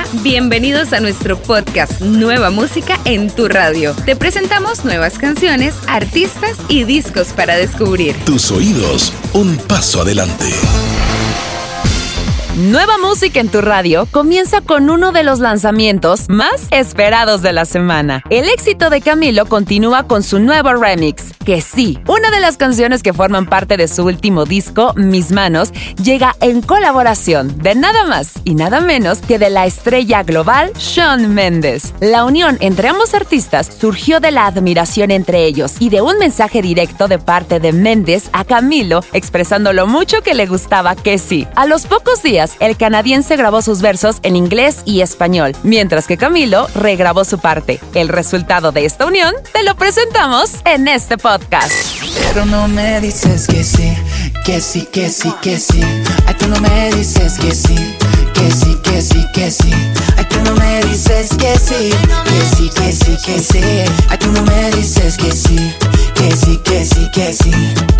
Hola, bienvenidos a nuestro podcast Nueva Música en tu Radio. Te presentamos nuevas canciones, artistas y discos para descubrir. Tus oídos, un paso adelante. Nueva Música en tu Radio comienza con uno de los lanzamientos más esperados de la semana. El éxito de Camilo continúa con su nuevo remix, Que Sí. Una de las canciones que forman parte de su último disco, Mis Manos, llega en colaboración de nada más y nada menos que de la estrella global Shawn Mendes. La unión entre ambos artistas surgió de la admiración entre ellos y de un mensaje directo de parte de Mendes a Camilo expresando lo mucho que le gustaba Que Sí. A los pocos días, el canadiense grabó sus versos en inglés y español, mientras que Camilo regrabó su parte. El resultado de esta unión te lo presentamos en este podcast. Pero no me dices que sí, que sí, que sí, que sí. Ay, tú no me dices que sí, que sí, que sí, que sí. Ay, tú no me dices que sí, que sí, que sí, que sí. Ay, tú no me dices que sí, que sí, que sí, que sí.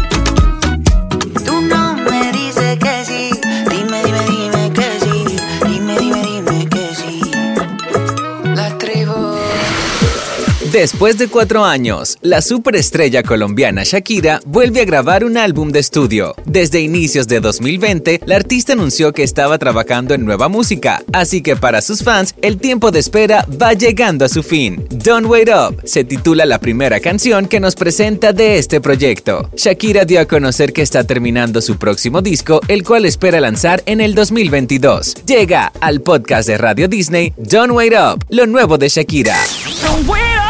Tú no me dices que sí. Dime, dime, dime que sí. Dime, dime, dime que sí. La tribu. Después de 4 años, la superestrella colombiana Shakira vuelve a grabar un álbum de estudio. Desde inicios de 2020, la artista anunció que estaba trabajando en nueva música, así que para sus fans, el tiempo de espera va llegando a su fin. Don't Wait Up se titula la primera canción que nos presenta de este proyecto. Shakira dio a conocer que está terminando su próximo disco, el cual espera lanzar en el 2022. Llega al podcast de Radio Disney, Don't Wait Up, lo nuevo de Shakira. Don't wait up.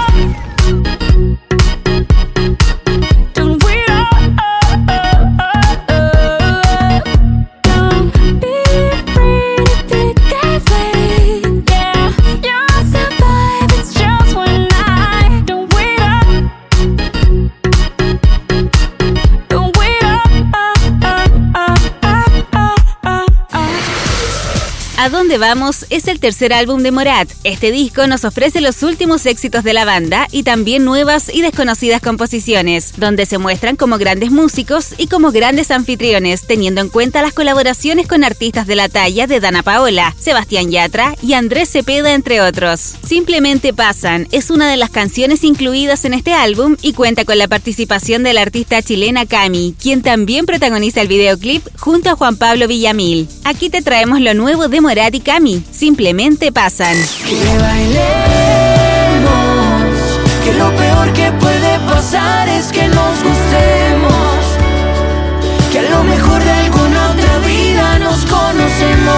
¿A dónde vamos? Es el tercer álbum de Morat. Este disco nos ofrece los últimos éxitos de la banda y también nuevas y desconocidas composiciones, donde se muestran como grandes músicos y como grandes anfitriones, teniendo en cuenta las colaboraciones con artistas de la talla de Dana Paola, Sebastián Yatra y Andrés Cepeda, entre otros. Simplemente Pasan es una de las canciones incluidas en este álbum y cuenta con la participación de la artista chilena Cami, quien también protagoniza el videoclip junto a Juan Pablo Villamil. Aquí te traemos lo nuevo de Morat y Cami, Simplemente Pasan. Que bailemos, que lo peor que puede pasar es que nos gustemos, que a lo mejor de alguna otra vida nos conocemos.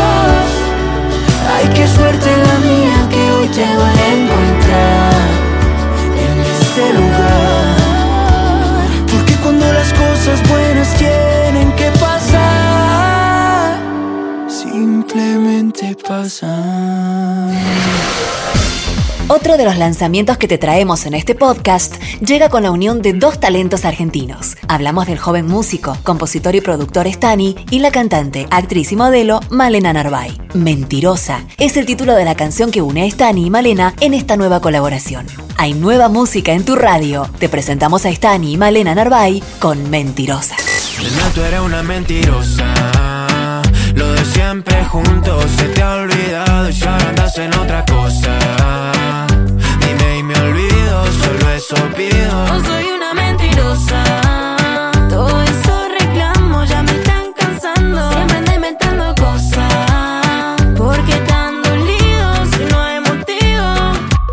Ay, qué suerte la mía que hoy te voy a encontrar en este lugar, porque cuando las cosas buenas tienen que pasar, simplemente pasan. Otro de los lanzamientos que te traemos en este podcast llega con la unión de dos talentos argentinos. Hablamos del joven músico, compositor y productor Stani y la cantante, actriz y modelo Malena Narváez. Mentirosa es el título de la canción que une a Stani y Malena en esta nueva colaboración. Hay nueva música en tu radio. Te presentamos a Stani y Malena Narváez con Mentirosa. Nena, tú eres una mentirosa. Lo de siempre juntos se te ha olvidado y si ahora andas en otra cosa. Dime y me olvido, solo eso pido. No soy una mentirosa. Todos esos reclamos ya me están cansando. Siempre ando inventando cosas. ¿Por qué tan dolido si no hay motivo?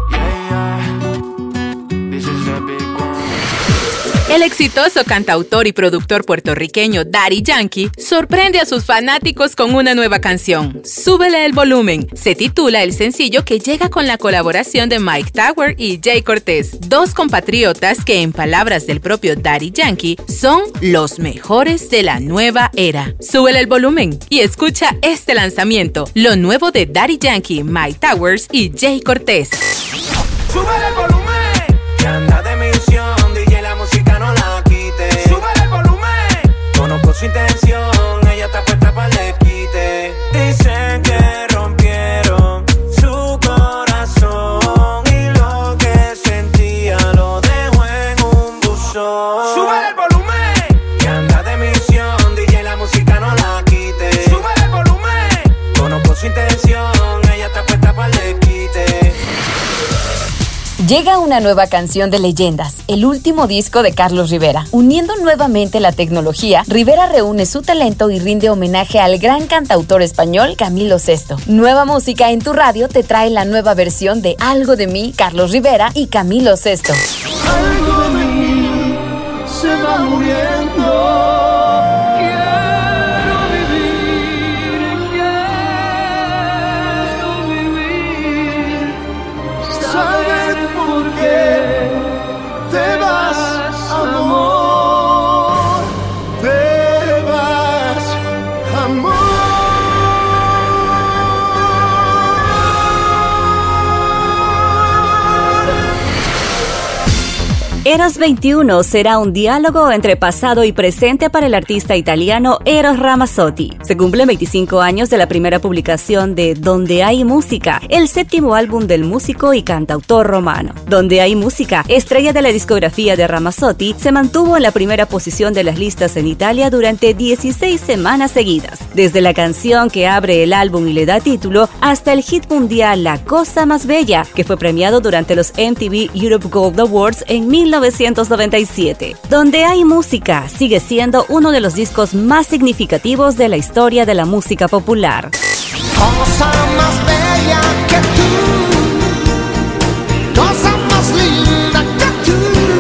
This is a big one. El exitoso cantautor y productor puertorriqueño Daddy Yankee sorprende a sus fanáticos con una nueva canción, Súbele el volumen. Se titula el sencillo que llega con la colaboración de Mike Tower y Jay Cortés, dos compatriotas que en palabras del propio Daddy Yankee son los mejores de la nueva era. Súbele el volumen y escucha este lanzamiento, lo nuevo de Daddy Yankee, Mike Towers y Jay Cortés. Súbele el volumen, que anda de misión, DJ la música no la quite. Súbele el volumen, conozco su intención, ella está puesta para le quite. Dicen que rompieron su corazón y lo que sentía lo dejó en un buzón. Súbele el volumen, que anda de misión, DJ la música no la quite. Súbele el volumen, conozco su intención, ella Llega una nueva canción de Leyendas, el último disco de Carlos Rivera. Uniendo nuevamente la tecnología, Rivera reúne su talento y rinde homenaje al gran cantautor español Camilo Sesto. Nueva música en tu radio te trae la nueva versión de Algo de mí, Carlos Rivera y Camilo Sesto. Algo de mí se va muriendo. Eros 21 será un diálogo entre pasado y presente para el artista italiano Eros Ramazzotti. Se cumplen 25 años de la primera publicación de Donde hay música, el séptimo álbum del músico y cantautor romano. Donde hay música, estrella de la discografía de Ramazzotti, se mantuvo en la primera posición de las listas en Italia durante 16 semanas seguidas. Desde la canción que abre el álbum y le da título, hasta el hit mundial La Cosa Más Bella, que fue premiado durante los MTV Europe Gold Awards en 1997. Donde hay música sigue siendo uno de los discos más significativos de la historia de la música popular. Cosa más bella que tú, cosa más linda que tú,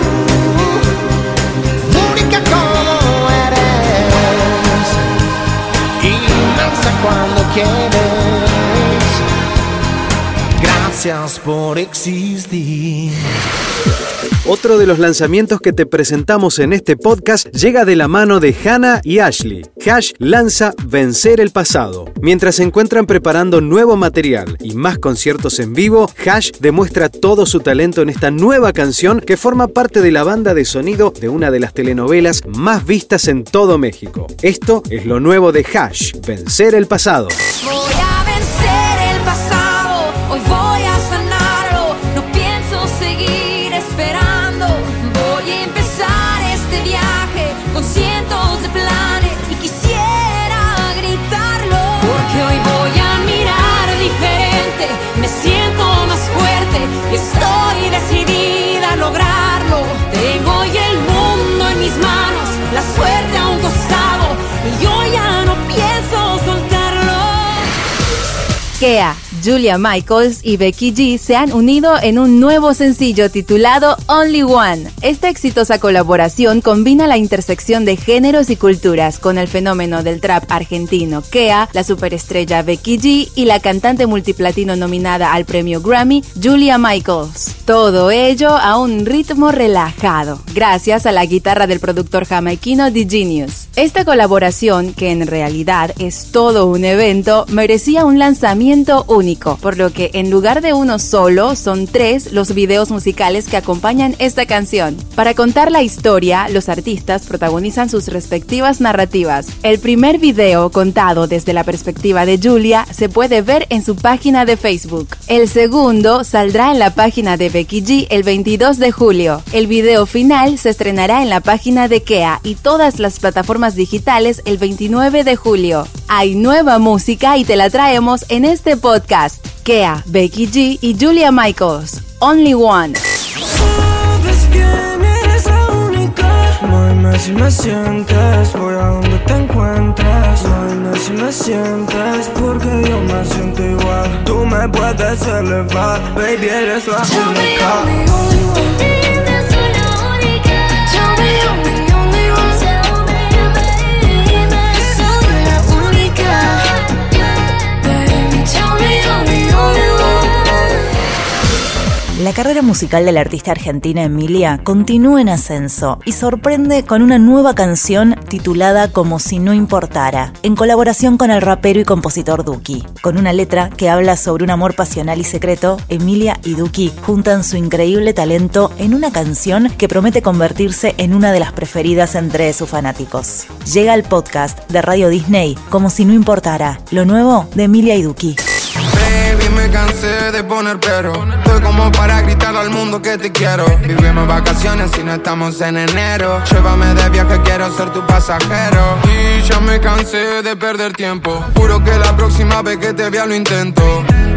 única como eres, inmensa cuando quieres. Gracias por existir. Otro de los lanzamientos que te presentamos en este podcast llega de la mano de Hannah y Ashley. Hash lanza Vencer el Pasado. Mientras se encuentran preparando nuevo material y más conciertos en vivo, Hash demuestra todo su talento en esta nueva canción que forma parte de la banda de sonido de una de las telenovelas más vistas en todo México. Esto es lo nuevo de Hash, Vencer el Pasado. Voy a vencer el pasado, hoy voy a sanarlo, no pienso seguir esperando. Voy a empezar este viaje con cientos de planes y quisiera gritarlo. Porque hoy voy a mirar diferente, me siento más fuerte y estoy decidida a lograrlo. Tengo hoy el mundo en mis manos, la suerte a un costado y yo ya no pienso soltarlo. Kea, Julia Michaels y Becky G se han unido en un nuevo sencillo titulado Only One. Esta exitosa colaboración combina la intersección de géneros y culturas con el fenómeno del trap argentino Kea, la superestrella Becky G y la cantante multiplatino nominada al premio Grammy Julia Michaels. Todo ello a un ritmo relajado, gracias a la guitarra del productor jamaiquino The Genius. Esta colaboración, que en realidad es todo un evento, merecía un lanzamiento único, por lo que en lugar de uno solo, son 3 los videos musicales que acompañan esta canción. Para contar la historia, los artistas protagonizan sus respectivas narrativas. El primer video, contado desde la perspectiva de Julia, se puede ver en su página de Facebook. El segundo saldrá en la página de Becky G el 22 de julio. El video final se estrenará en la página de Kea y todas las plataformas digitales el 29 de julio. Hay nueva música y te la traemos en este podcast. Kea, Becky G y Julia Michaels, Only One. Sabes que eres la única. Dime si me sientes, voy a donde te encuentres. Dime si me sientes, porque yo me siento igual. Tú me puedes elevar, baby, eres la única. La carrera musical de la artista argentina Emilia continúa en ascenso y sorprende con una nueva canción titulada Como si no importara, en colaboración con el rapero y compositor Duki. Con una letra que habla sobre un amor pasional y secreto, Emilia y Duki juntan su increíble talento en una canción que promete convertirse en una de las preferidas entre sus fanáticos. Llega el podcast de Radio Disney, Como si no importara, lo nuevo de Emilia y Duki. Baby, me cansé de poner pero. Estoy como para gritar al mundo que te quiero. Vivimos vacaciones y no estamos en enero. Llévame de viaje, quiero ser tu pasajero. Y ya me cansé de perder tiempo. Juro que la próxima vez que te vea lo intento.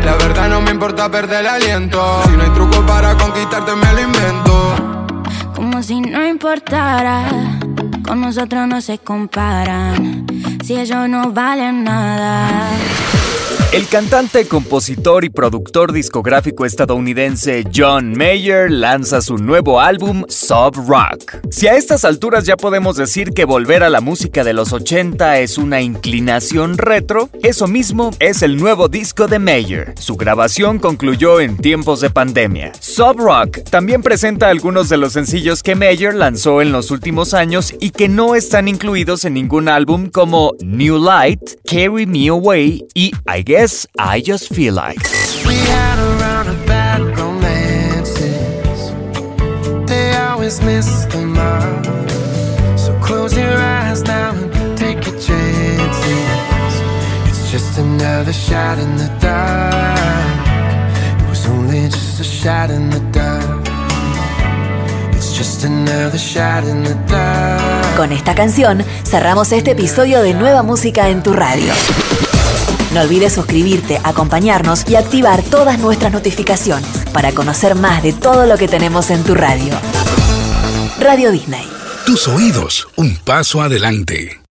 La verdad no me importa perder el aliento. Si no hay truco para conquistarte me lo invento. Como si no importara, con nosotros no se comparan. Si ellos no valen nada. El cantante, compositor y productor discográfico estadounidense John Mayer lanza su nuevo álbum Sub Rock. Si a estas alturas ya podemos decir que volver a la música de los 80 es una inclinación retro, eso mismo es el nuevo disco de Mayer. Su grabación concluyó en tiempos de pandemia. Sub Rock también presenta algunos de los sencillos que Mayer lanzó en los últimos años y que no están incluidos en ningún álbum, como New Light, Carry Me Away y I Guess I Just Feel Like. We had a round of bad romances. They always miss the mark. So close your eyes now and take your chances. It's just another shot in the dark. It was only just a shot in the dark. It's just another shot in the dark. Con esta canción cerramos este episodio de Nueva Música en tu Radio. No olvides suscribirte, acompañarnos y activar todas nuestras notificaciones para conocer más de todo lo que tenemos en tu radio. Radio Disney. Tus oídos, un paso adelante.